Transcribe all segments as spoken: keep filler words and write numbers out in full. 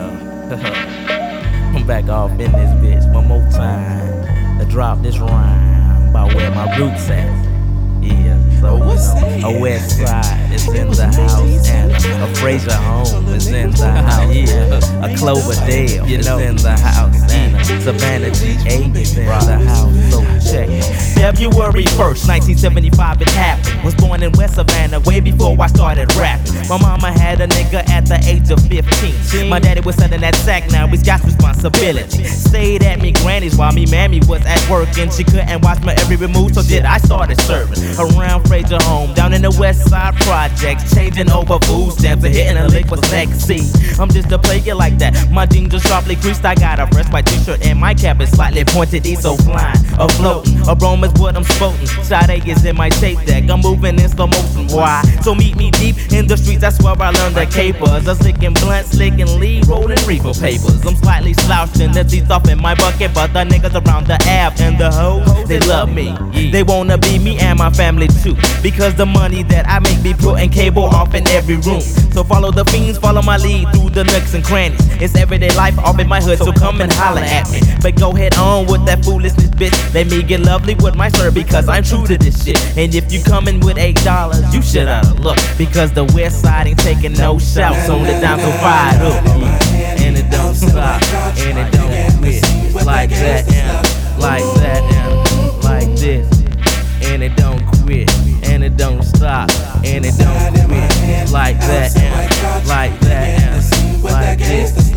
Yeah. I'm back off in this bitch one more time to drop this rhyme about where my roots at. Yeah, so you know, a West Side is in the house, and a Fraser home is in the house. Yeah, a Cloverdale is in the house, and a Savannah G eight is in the house. So check it. February first, nineteen seventy-five, it happened. Was born in West Savannah way before I started rapping. My mama had a nigga at the age of fifteen. My daddy was selling that sack, now he's got responsibility. Stayed at me granny's while me mammy was at work, and she couldn't watch my every move, so did I started serving around Fraser home, down in the West Side projects, changing over food stamps and hitting a lick for sexy. I'm just a player like that. My jeans are sharply creased. I got a fresh white t-shirt and my cap is slightly pointed. He's so flying, a floating, a Rome is what I'm sporting. Sade is in my tape deck. I'm moving in slow motion. Why? So meet me deep in the streets. That's where I learned the capers. I'm slicking blunts, slicking lead, rolling reefer papers. I'm slightly slouching the teeth off in my bucket, but the niggas around the Ave and the hoes, they love me. They wanna be me and my family too, because the money that I make be putting cable off in every room. So follow the fiends, follow my lead through the nooks and crannies. It's everyday life off in my hood, so come and holler at me. But go head on with that foolishness, bitch. Let me get lovely with my sir, because I'm true to this shit. And if you coming with eight dollars, you should oughta look, because the West Side ain't taking no shouts on the down so fired up. And it don't stop, and it don't quit. Like that, and like that, and like this. And it don't quit, and it don't stop, and it don't quit. Like that, and like that, and like this.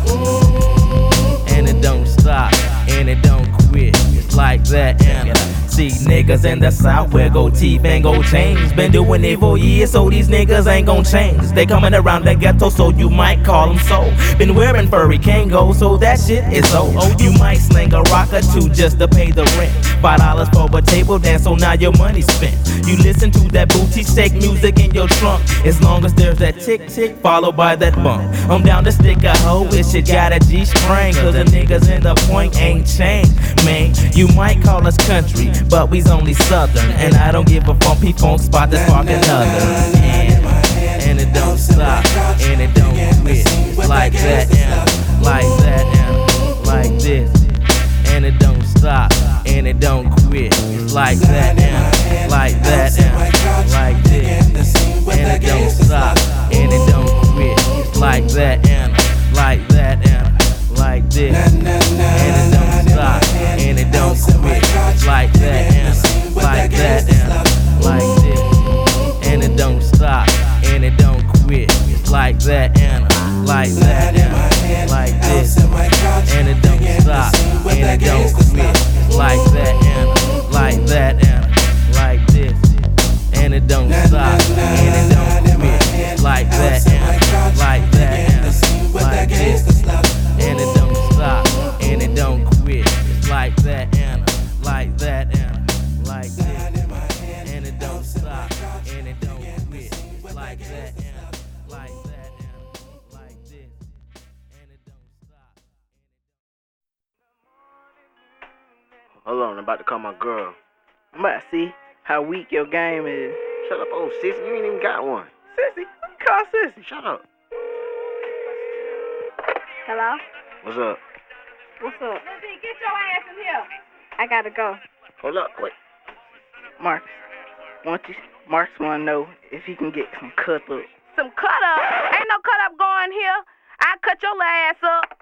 And it don't stop, and it don't quit. It's like that, and see niggas in the South wear gold teeth and gold chains. Been doing it for years, so these niggas ain't gon' change. They coming around the ghetto, so you might call them so. Been wearing furry Kango, so that shit is old. You might sling a rock or two just to pay the rent. Five dollars for a table dance, so now your money's spent. You listen to that booty shake music in your trunk, as long as there's that tick tick followed by that bump. I'm down to stick a hoe if shit got a G-string, cause the niggas in the point ain't changed, man. You might call us country, but we's only southern, and I don't give a funky funk spot that's sparking others. And, and it don't stop, and it don't quit. It's like that, and like that, and like this. And it don't stop, and it don't quit. It's like that, and like that, and like this. And it don't stop, and it don't quit. It's like that, and like that, and like this. And it don't stop, and it don't quit. It's like that, and like that, and like this. And it don't stop, and it don't quit. It's like that, and like that, and like this. And it don't stop, and it don't quit. It's like that, and like that, and like this. And it don't stop, and it don't quit. It's like that, and like that, and like this. And it don't stop, and it don't quit. It's like that, and like that, and like this. And it don't stop, and it don't quit. It's like that, and like that, and like this. And it don't stop. Hold on, I'm about to call my girl. I'm about to see how weak your game is. Shut up, old sissy. You ain't even got one. Sissy? Call Sissy. Shut up. Hello? What's up? What's up? Lizzie, get your ass in here. I gotta go. Hold up, wait. Mark, want you, Marks wanna know if he can get some cut up. Some cut up? Ain't no cut up going here. I cut your ass up.